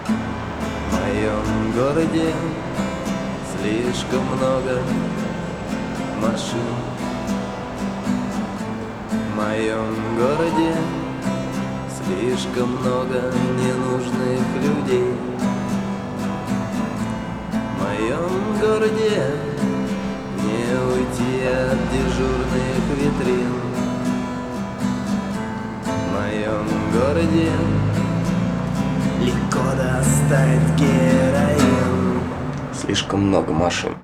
В моем городе слишком много машин. В моем городе слишком много ненужных людей. В моем городе не уйти от дежурных витрин. В моем городе легко достать героин. Слишком много машин.